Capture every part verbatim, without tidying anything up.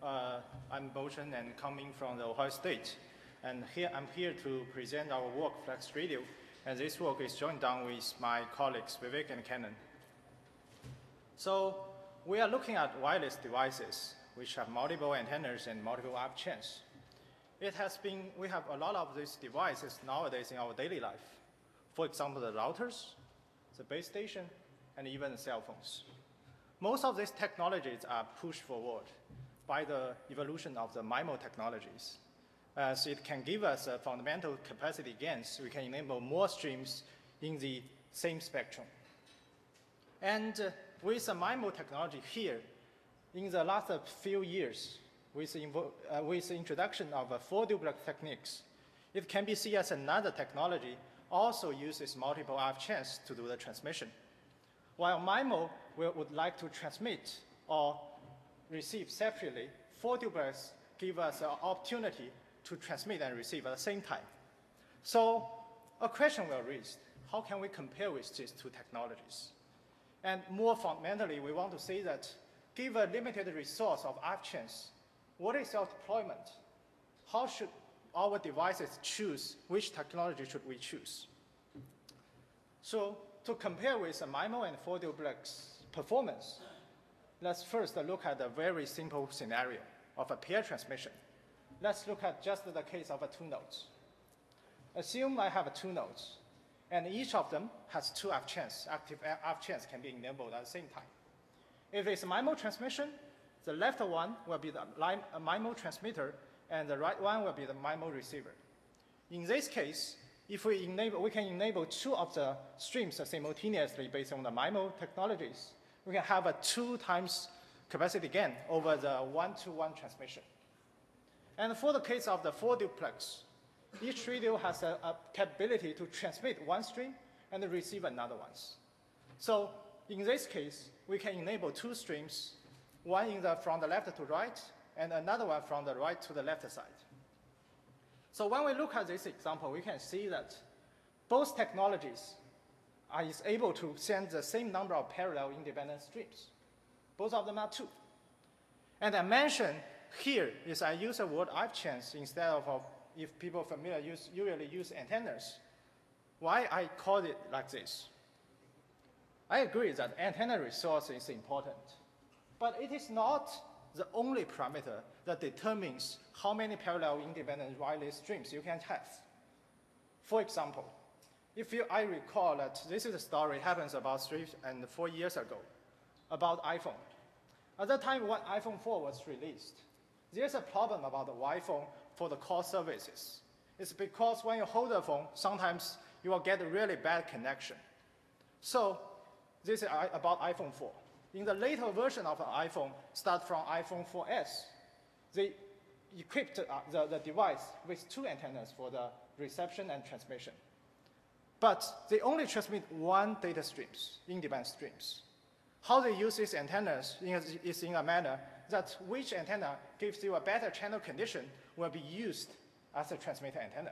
Uh, I'm Bochen and coming from the Ohio State. And here I'm here to present our work, Flex Radio. And this work is joined down with my colleagues, Vivek and Kenan. So we are looking at wireless devices which have multiple antennas and multiple app chains. It has been, we have a lot of these devices nowadays in our daily life. For example, the routers, the base station, and even the cell phones. Most of these technologies are pushed forward by the evolution of the MIMO technologies. As it can give us a fundamental capacity gains, we can enable more streams in the same spectrum. And uh, with the MIMO technology here, in the last uh, few years, with the, uh, with the introduction of uh, four duplex techniques, it can be seen as another technology also uses multiple app chains to do the transmission. While MIMO will, would like to transmit or receive separately, four duplex give us an opportunity to transmit and receive at the same time. So a question will raise, how can we compare with these two technologies? And more fundamentally, we want to say that given a limited resource of app chains, what is our deployment? How should our devices choose which technology should we choose? So to compare with a MIMO and four duplex performance, let's first look at a very simple scenario of a pair transmission. Let's look at just the case of a two nodes. Assume I have two nodes, and each of them has two app chains. Active app chains can be enabled at the same time. If it's a MIMO transmission, the left one will be the MIMO transmitter, and the right one will be the MIMO receiver. In this case, if we enable, we can enable two of the streams simultaneously based on the MIMO technologies. We can have a two times capacity gain over the one-to-one transmission. And for the case of the four duplex, each radio has a, a capability to transmit one stream and receive another one. So in this case, we can enable two streams, one in the, from the left to right, and another one from the right to the left side. So when we look at this example, we can see that both technologies are able to send the same number of parallel independent streams. Both of them are two. And I mentioned here is I use the word app chains instead of, uh, if people are familiar, use, usually use antennas. Why I call it like this? I agree that antenna resource is important, but it is not the only parameter that determines how many parallel independent wireless streams you can have. For example, if you, I recall that this is a story happens about three and four years ago about iPhone. At the time when iPhone four was released, there's a problem about the Wi-Fi for the call services. It's because when you hold the phone, sometimes you will get a really bad connection. So this is about iPhone four. In the later version of the iPhone, start from iPhone four S, they equipped uh, the, the device with two antennas for the reception and transmission. But they only transmit one data streams, independent streams. How they use these antennas is in a manner that which antenna gives you a better channel condition will be used as a transmitter antenna.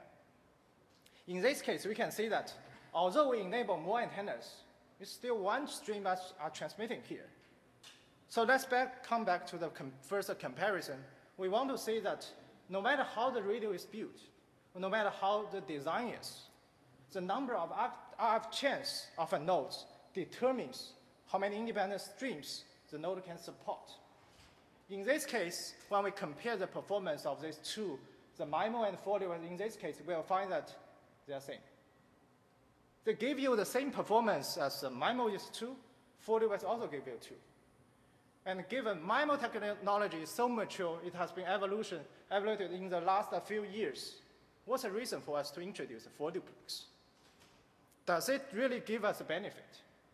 In this case, we can see that although we enable more antennas, it's still one stream that are transmitting here. So let's back, come back to the com first comparison. We want to say that no matter how the radio is built, no matter how the design is, the number of app chains of a node determines how many independent streams the node can support. In this case, when we compare the performance of these two, the MIMO and four duplex, in this case, we'll find that they are the same. They give you the same performance as the MIMO is two, four duplex also give you two. And given MIMO technology is so mature, it has been evolution, evaluated in the last few years. What's the reason for us to introduce four duplex? Does it really give us a benefit?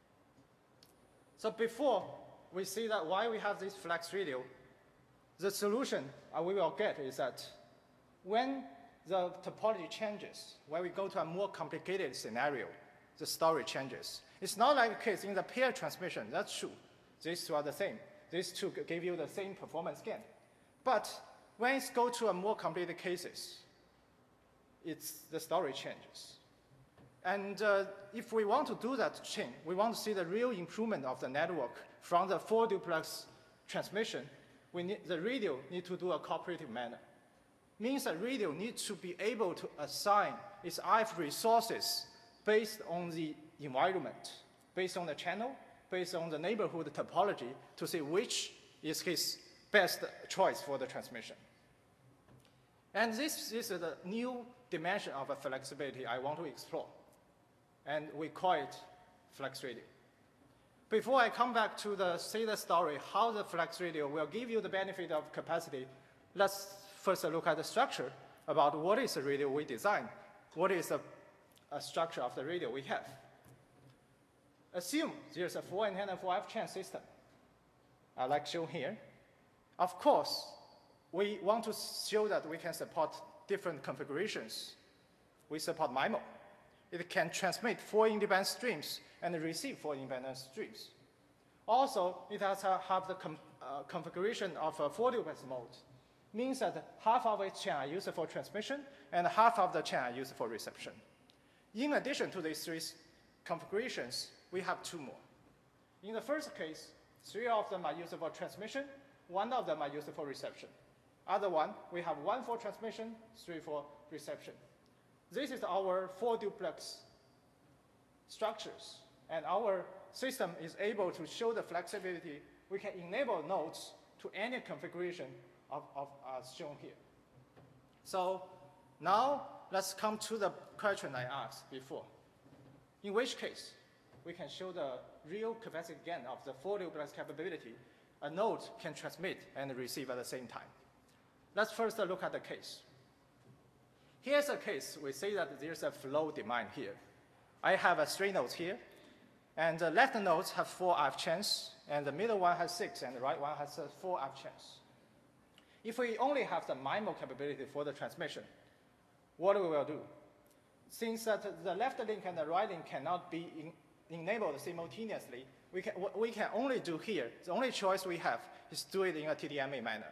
So before we see that why we have this flex radio, the solution uh, we will get is that when the topology changes, when we go to a more complicated scenario, the story changes. It's not like a case in the pair transmission, that's true. These two are the same. These two give you the same performance gain. But when it goes to a more complicated cases, it's, the story changes. And uh, if we want to do that change, we want to see the real improvement of the network from the four duplex transmission, we need, the radio need to do a cooperative manner. Means that radio needs to be able to assign its I F resources based on the environment, based on the channel, based on the neighborhood topology to see which is his best choice for the transmission. And this, this is the new dimension of a flexibility I want to explore. And we call it flex radio. Before I come back to the, say the story, how the flex radio will give you the benefit of capacity, let's first look at the structure about what is the radio we design, what is the a structure of the radio we have. Assume there's a four antenna, four F channel system, uh, like shown here. Of course, we want to show that we can support different configurations. We support MIMO. It can transmit four independent streams and receive four independent streams. Also, it has to have the com uh, configuration of a four duplex mode. Means that half of its channel are used for transmission and half of the channel are used for reception. In addition to these three configurations, we have two more. In the first case, three of them are used for transmission, one of them are used for reception. Other one, we have one for transmission, three for reception. This is our four duplex structures, and our system is able to show the flexibility. We can enable nodes to any configuration of, of as shown here. So now let's come to the question I asked before. In which case, we can show the real capacity gain of the four duplex capability. A node can transmit and receive at the same time. Let's first look at the case. Here's a case. We say that there's a flow demand here. I have a three nodes here, and the left nodes have four F channels, and the middle one has six, and the right one has uh, four F channels. If we only have the MIMO capability for the transmission, what we will do? Since that the left link and the right link cannot be in, enabled simultaneously, we can, what we can only do here, the only choice we have is do it in a T D M A manner.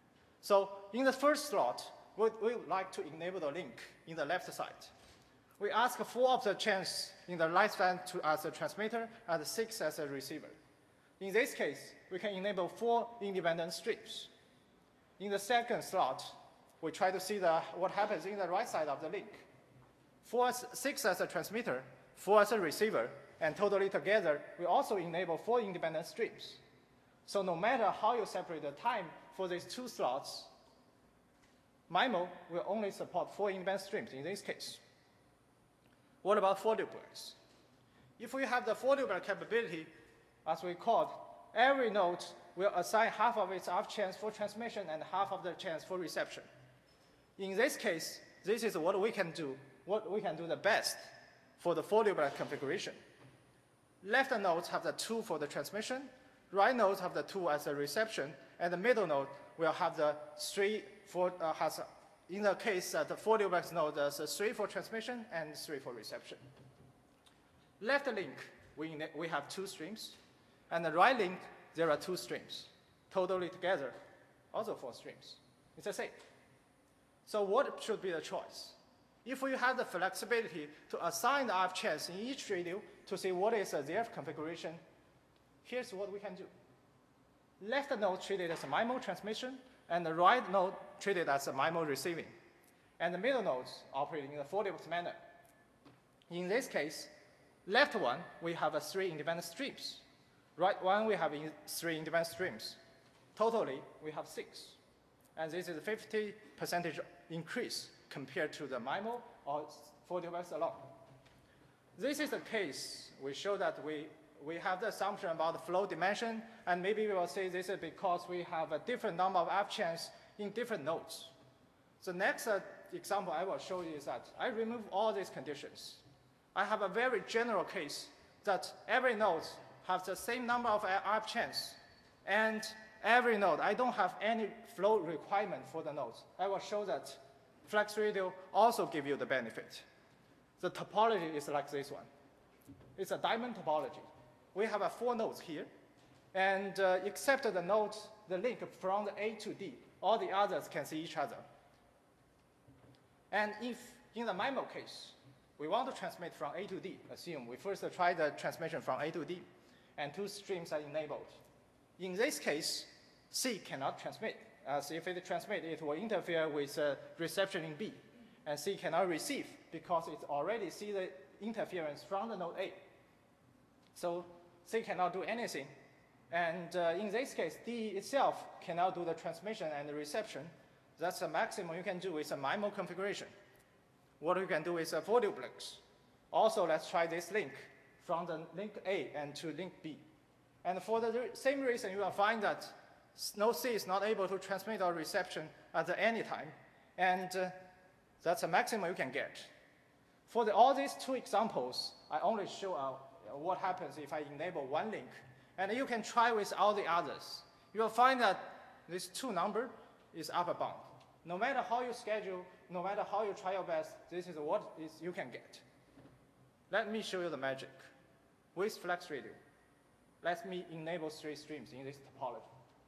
So in the first slot, we, we would like to enable the link in the left side. We ask four of the channels in the right side to as a transmitter and six as a receiver. In this case, we can enable four independent streams. In the second slot, we try to see the, what happens in the right side of the link. Four, six as a transmitter, four as a receiver, and totally together, we also enable four independent streams. So no matter how you separate the time for these two slots, MIMO will only support four independent streams in this case. What about four duplex? If we have the four duplex capability, as we called, every node will assign half of its F channels for transmission and half of the channels for reception. In this case, this is what we can do, what we can do the best for the four duplex configuration. Left nodes have the two for the transmission, right nodes have the two as a reception, and the middle node will have the three for, uh, has, in the case that the four duplex node has a three for transmission and three for reception. Left link, we, we have two streams, and the right link, there are two streams. Totally together, also four streams. It's the same. So what should be the choice? If we have the flexibility to assign the F channels in each radio to see what is their configuration, here's what we can do. Left node treated as a MIMO transmission, and the right node treated as a MIMO receiving. And the middle nodes operating in a four duplex manner. In this case, left one, we have a three independent streams. Right one, we have in three independent streams. Totally, we have six. And this is a fifty percent increase compared to the MIMO or four duplex alone. This is the case. We show that we, we have the assumption about the flow dimension, and maybe we will say this is because we have a different number of F channels in different nodes. The next uh, example I will show you is that I remove all these conditions. I have a very general case that every node has the same number of F channels, and every node, I don't have any flow requirement for the nodes. I will show that flex radio also give you the benefit. The topology is like this one. It's a diamond topology. We have a four nodes here, and uh, except the nodes, the link from the A to D, all the others can see each other. And if in the MIMO case, we want to transmit from A to D, assume we first try the transmission from A to D, and two streams are enabled. In this case, C cannot transmit, as if it transmits, it will interfere with uh, reception in B. And C cannot receive because it already sees the interference from the node A. So C cannot do anything. And uh, in this case, D itself cannot do the transmission and the reception. That's the maximum you can do with a MIMO configuration. What you can do is a four duplex. Also, let's try this link from the link A and to link B. And for the same reason, you will find that node C is not able to transmit or reception at any time. And uh, that's the maximum you can get. For the, all these two examples, I only show uh, what happens if I enable one link. And you can try with all the others. You will find that this two number is upper bound. No matter how you schedule, no matter how you try your best, this is what is you can get. Let me show you the magic. With Flex Radio, let me enable three streams in this topology.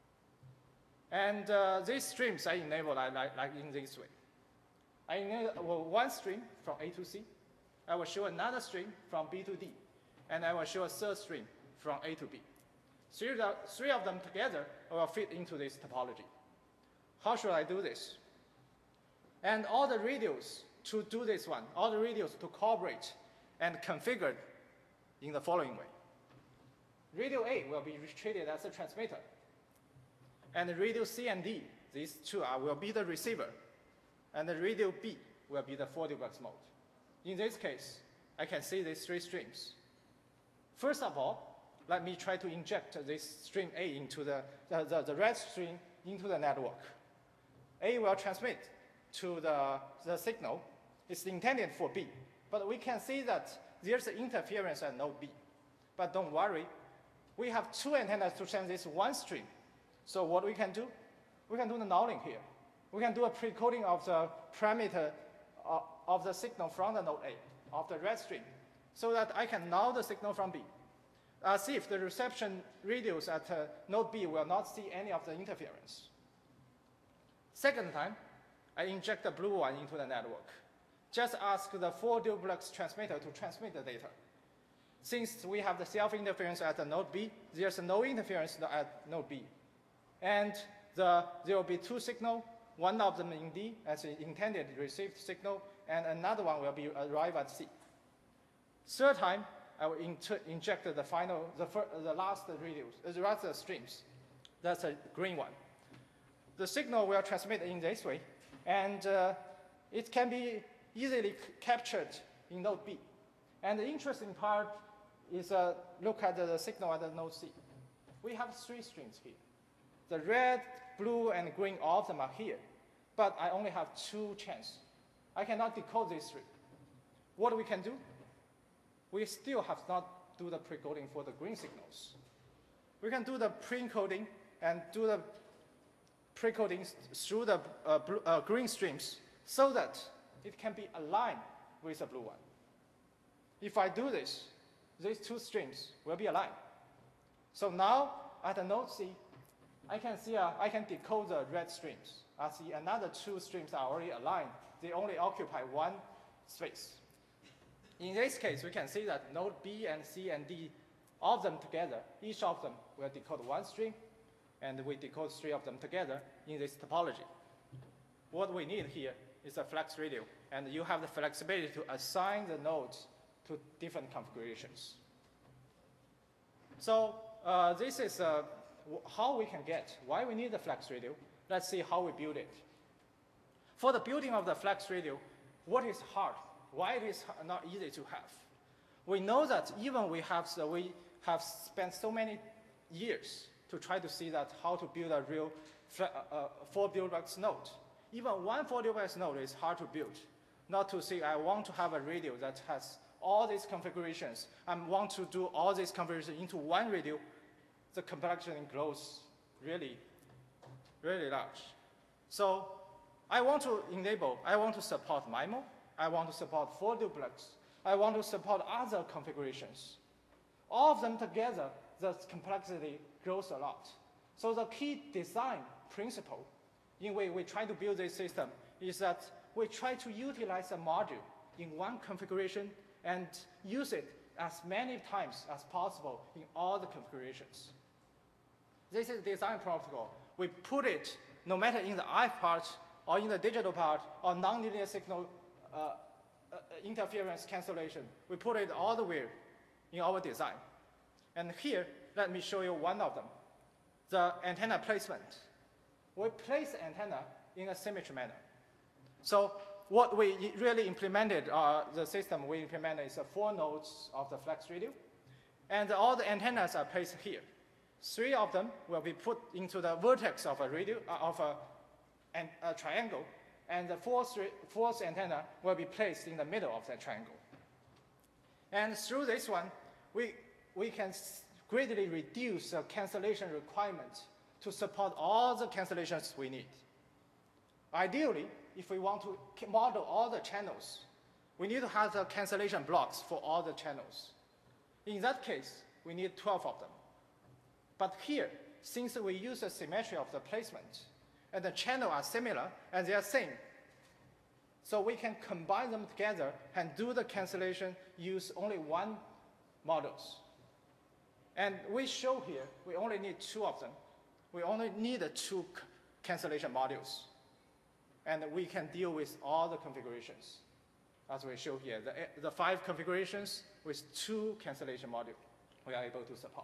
And uh, these streams I enable like, like, like in this way. I enable one stream from A to C. I will show another stream from B to D. And I will show a third stream from A to B. Three of, the, three of them together will fit into this topology. How should I do this? And all the radios to do this one, all the radios to cooperate and configured in the following way. Radio A will be treated as a transmitter. And the radio C and D, these two are, will be the receiver. And the radio B will be the four duplex mode. In this case, I can see these three streams. First of all, let me try to inject this stream A into the, the, the, the red stream into the network. A will transmit to the, the signal. It's intended for B. But we can see that there's an interference at node B. But don't worry, we have two antennas to send this one stream. So what we can do, we can do the nulling here. We can do a pre-coding of the parameter uh, of the signal from the node A, of the red stream, so that I can null the signal from B. As if the reception radios at uh, node B will not see any of the interference. Second time, I inject the blue one into the network. Just ask the four duplex transmitter to transmit the data. Since we have the self-interference at the node B, there's no interference at node B. And the, there will be two signals, one of them in D as an intended received signal, and another one will be arrive at C. Third time, I will inject the final, the, first, the last radios, the last streams. That's a green one. The signal will transmit in this way, and uh, it can be easily captured in node B. And the interesting part is uh, look at the signal at the node C. We have three streams here. The red, blue, and green, all of them are here. But I only have two channels. I cannot decode these three. What we can do? We still have not do the pre-coding for the green signals. We can do the pre-encoding and do the pre-coding through the uh, blue, uh, green streams so that it can be aligned with the blue one. If I do this, these two streams will be aligned. So now at the node C, I can see uh, I can decode the red streams. I see another two streams are already aligned. They only occupy one space. In this case, we can see that node B and C and D, all of them together, each of them will decode one stream, and we decode three of them together in this topology. What we need here is a flex radio, and you have the flexibility to assign the nodes to different configurations. So uh, this is uh, how we can get, why we need the flex radio. Let's see how we build it. For the building of the flex radio, what is hard? Why it is not easy to have? We know that even we have, so we have spent so many years to try to see that how to build a real uh, uh, four duplex node. Even one four duplex node is hard to build. Not to say I want to have a radio that has all these configurations. I want to do all these configurations into one radio. The complexity grows really, really large. So I want to enable, I want to support MIMO. I want to support four duplex. I want to support other configurations. All of them together, the complexity grows a lot. So the key design principle in which we try to build this system is that we try to utilize a module in one configuration and use it as many times as possible in all the configurations. This is design protocol we put it, no matter in the I F part or in the digital part or nonlinear signal uh, uh, interference cancellation, we put it all the way in our design. And here, let me show you one of them, the antenna placement. We place antenna in a symmetry manner. So what we really implemented, uh, the system we implemented is uh, four nodes of the flex radio. And all the antennas are placed here. Three of them will be put into the vertex of a radio, uh, of a, an, a triangle, and the fourth, fourth antenna will be placed in the middle of that triangle. And through this one, we, we can greatly reduce the cancellation requirement to support all the cancellations we need. Ideally, if we want to model all the channels, we need to have the cancellation blocks for all the channels. In that case, we need twelve of them. But here, since we use the symmetry of the placement, and the channels are similar, and they are same, so we can combine them together and do the cancellation, use only one models. And we show here, we only need two of them. We only need two cancellation modules. And we can deal with all the configurations, as we show here. The, the five configurations with two cancellation modules we are able to support.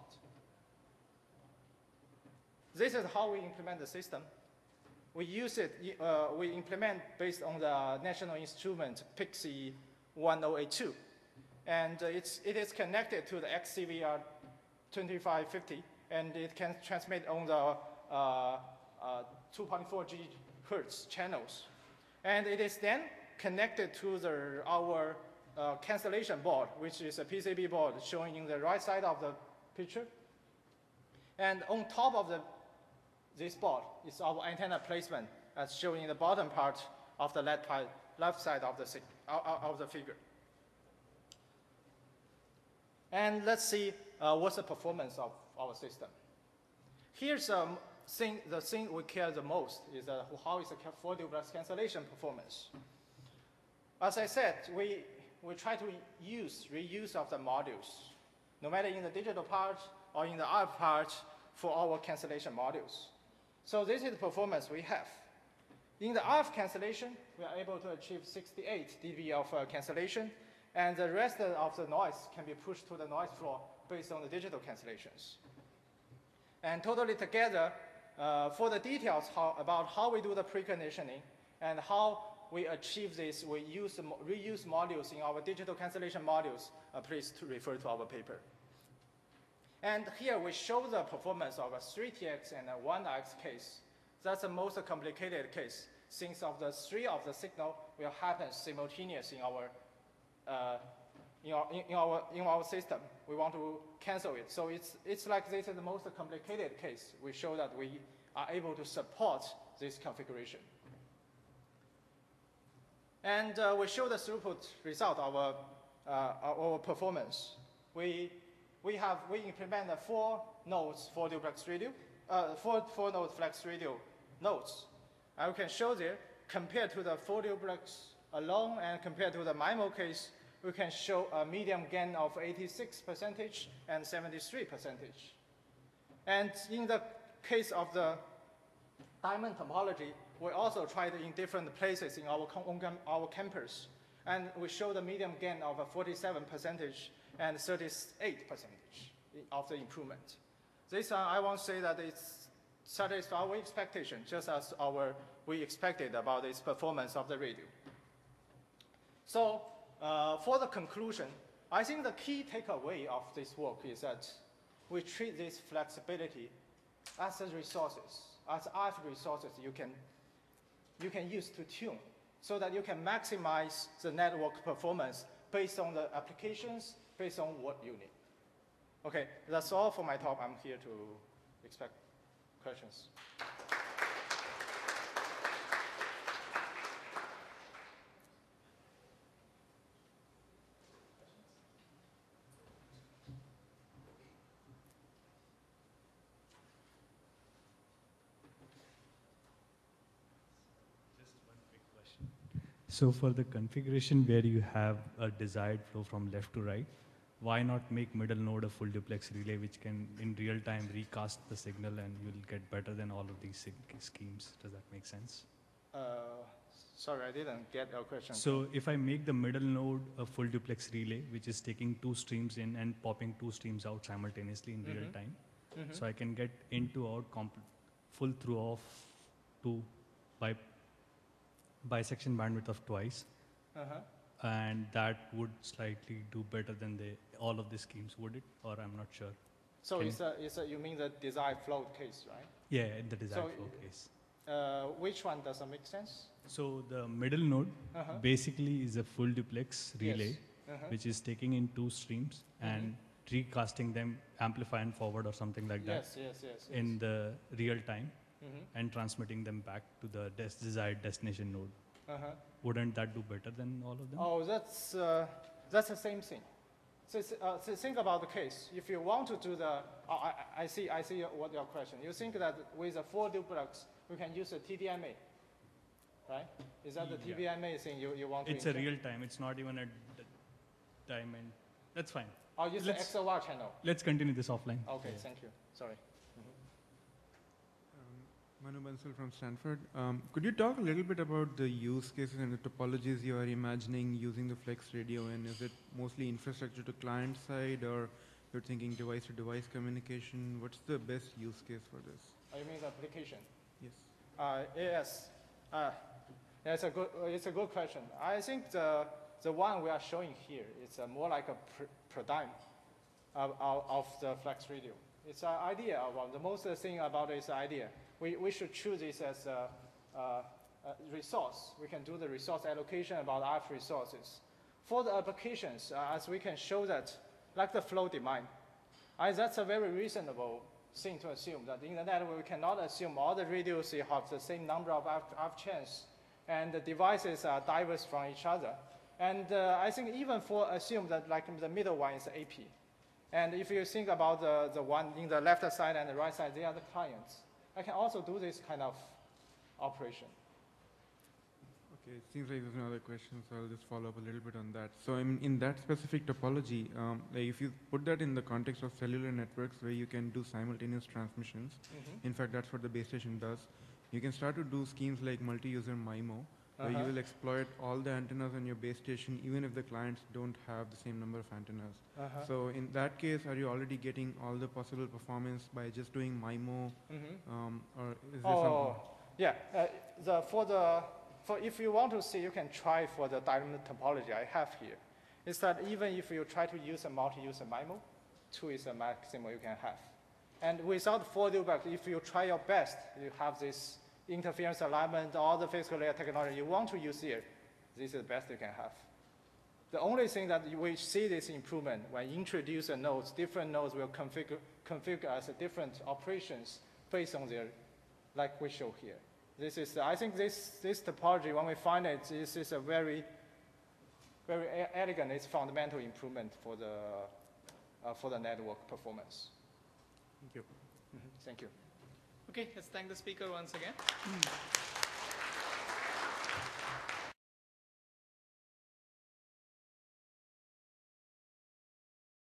This is how we implement the system. We use it, uh, we implement based on the National Instrument PIXI one oh eight two. And uh, it's, it is connected to the X C V R twenty-five fifty, and it can transmit on the uh, uh, two point four gigahertz channels. And it is then connected to the, our uh, cancellation board, which is a P C B board showing in the right side of the picture. And on top of the this board is our antenna placement, as shown in the bottom part of the left, part, left side of the, of the figure. And let's see uh, what's the performance of our system. Here's um, thing, the thing we care the most is uh, how is the four duplex cancellation performance. As I said, we, we try to use reuse of the modules, no matter in the digital part or in the R F part for our cancellation modules. So this is the performance we have. In the R F cancellation, we are able to achieve sixty-eight D B of uh, cancellation, and the rest of the noise can be pushed to the noise floor based on the digital cancellations. And totally together, uh, for the details how, about how we do the preconditioning and how we achieve this, we use reuse modules in our digital cancellation modules, uh, please to refer to our paper. And here we show the performance of a three T X and a one X case. That's the most complicated case, since of the three of the signal will happen simultaneously in our, uh, in, our, in, our, in our system. We want to cancel it. So it's, it's like this is the most complicated case. We show that we are able to support this configuration. And uh, we show the throughput result of our, uh, our performance. We We have, we implement the four nodes for duplex radio, uh, four, four node flex radio nodes. I can show there, compared to the four duplex alone and compared to the MIMO case, we can show a medium gain of eighty-six percentage and seventy-three percentage. And in the case of the diamond topology, we also tried in different places in our, on our campus. And we show the medium gain of a forty-seven percentage and thirty-eight percentage of the improvement. This, uh, I won't say that it's satisfies our expectation, just as our, we expected about its performance of the radio. So uh, for the conclusion, I think the key takeaway of this work is that we treat this flexibility as resources, as R F resources you can, you can use to tune, so that you can maximize the network performance based on the applications, based on what you need. Okay, that's all for my talk. I'm here to expect questions. So for the configuration where you have a desired flow from left to right, why not make middle node a full duplex relay, which can in real time recast the signal and you'll get better than all of these schemes? Does that make sense? Uh, sorry, I didn't get your question. So if I make the middle node a full duplex relay, which is taking two streams in and popping two streams out simultaneously in mm-hmm. real time, mm-hmm. so I can get in to out full through of two by bisection bandwidth of twice. Uh-huh. And that would slightly do better than the, all of the schemes, would it? Or I'm not sure. So it's a, it's a, you mean the desired float case, right? Yeah, the desired so float case. Uh, which one doesn't make sense? So the middle node uh-huh. basically is a full duplex relay, yes. uh-huh. which is taking in two streams mm-hmm. and recasting them, amplify and forward or something like yes, that yes, yes, yes. in the real time mm-hmm. and transmitting them back to the des desired destination node. Uh-huh. Wouldn't that do better than all of them? Oh, that's, uh, that's the same thing. So, uh, so think about the case. If you want to do the, uh, I, I, see, I see what your question. You think that with a full duplex, we can use a T D M A, right? Is that the yeah. T D M A thing you, you want it's to It's a real time. It's not even a time. And that's fine. Oh, use the X O R channel. Let's continue this offline. Okay, yeah. Thank you. Sorry. Manu Bansal from Stanford. Um, could you talk a little bit about the use cases and the topologies you are imagining using the Flex Radio in? Is it mostly infrastructure to client side, or you're thinking device to device communication? What's the best use case for this? Oh, you mean the application? Yes. Uh, yes. Uh, it's a good. It's a good question. I think the the one we are showing here is uh, more like a pr paradigm of, of, of the Flex Radio. It's an idea. About the most thing about it is the idea. We, we should choose this as a, a, a resource. We can do the resource allocation about R F resources. For the applications, uh, as we can show that, like the flow demand, uh, that's a very reasonable thing to assume, that in the network we cannot assume all the radios have the same number of R F chains, and the devices are diverse from each other. And uh, I think even for assume that like the middle one is A P. And if you think about the, the one in the left side and the right side, they are the clients. I can also do this kind of operation. Okay, it seems like there's another question, so I'll just follow up a little bit on that. So in, in that specific topology, um, like if you put that in the context of cellular networks where you can do simultaneous transmissions, mm-hmm. in fact, that's what the base station does, you can start to do schemes like multi-user MIMO, where uh-huh. you will exploit all the antennas on your base station, even if the clients don't have the same number of antennas. Uh-huh. So in that case, are you already getting all the possible performance by just doing MIMO, mm-hmm. um, or is there oh, something? Yeah, uh, the, for the, for if you want to see, you can try for the diamond topology I have here. Is that even if you try to use a multi-user MIMO, two is the maximum you can have. And without full duplex, if you try your best, you have this interference alignment, all the physical layer technology you want to use here, this is the best you can have. The only thing that we see this improvement when you introduce a nodes, different nodes will configure, configure as a different operations based on their, like we show here. This is, I think this, this topology, when we find it, this is a very, very elegant, it's fundamental improvement for the, uh, for the network performance. Thank you. Mm-hmm. Thank you. Okay, let's thank the speaker once again.